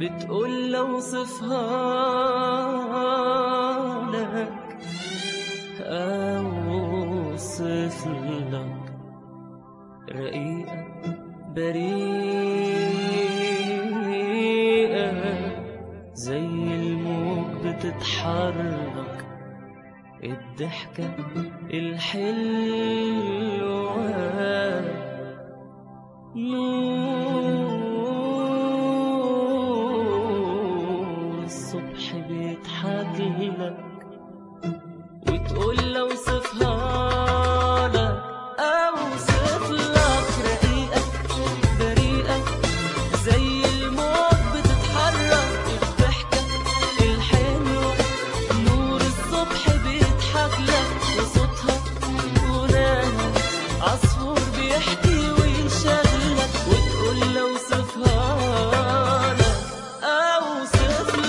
بتقول لو صفها لك أوصف لك رقيقة بريئة زي الموج بتتحرك، الضحكة الحلوة نور الصبح بيضحك لك. وتقول لو صفها لك أوصف لك رقيقة بريئة زي الموج بتتحرك، الضحكة الحلوة نور الصبح بيضحك لك، وصوتها غناها عصفور بيحكي وينشغلك. وتقول لو صفها لك أوصف لك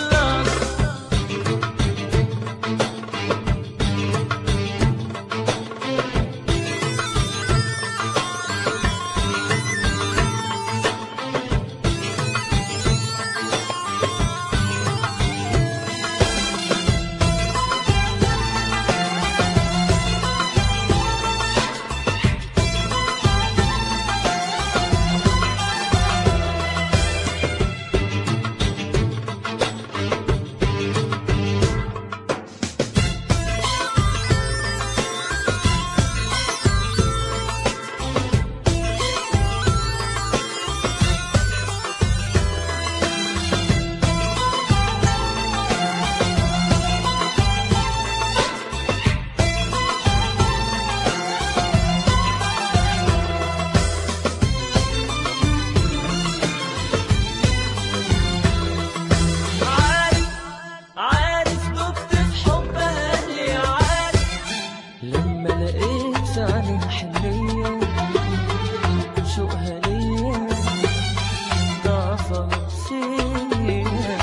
شوقها ليا ضعفها فيا،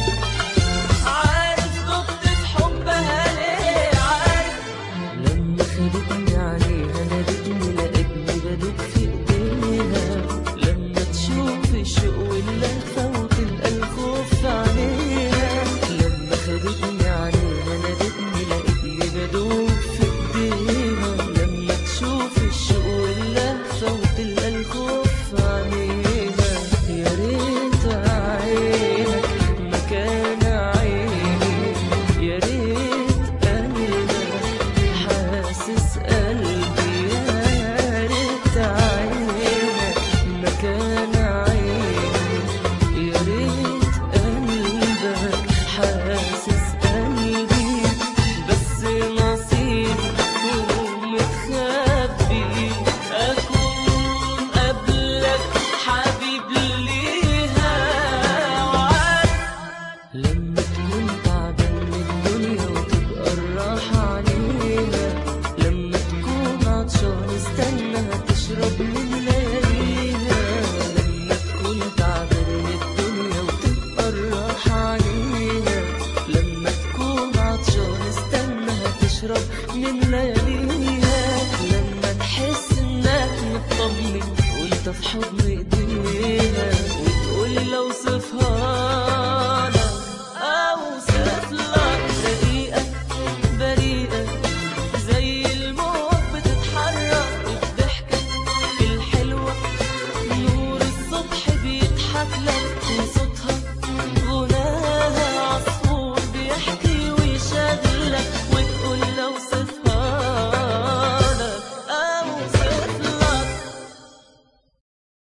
عارف ضبط في حبها ليه، عارف لما خدتني عليها نادتني لقيتني بدوب في ايديها، لما تشوف الشوق واللهفة وتلقى الخوف في عينيها، لما خدتني عليها نادتني لقيتني بدوب في ايديها، لما تشوف الشوق واللهفة وتلقى الخوف في عينيها. يا ريت عينك مكان عيني، يا ريت قلبك حاسس قلبي، يا ريت عينك مكان عيني، يا ريت قلبك حاسس قلبي. بس نصيبي ومتخبي أكون قبلك حبيب ليها، وعارف لما تكون تعبان من الدنيا وتبقى الراحة عليها، لما تكون عطشان استنى تشرب من لياليها، لما تكون تعبان من الدنيا وتبقى الراحة عليها، لما تكون عطشان استنى تشرب من لياليها، لما تحس انك مطمن وانت في حضن ايديها. وتقول لو صفها لك اوصف لك رقيقة بريئة زي الموج بتتحرك، الضحكة الحلوة نور الصبح بيضحك لك،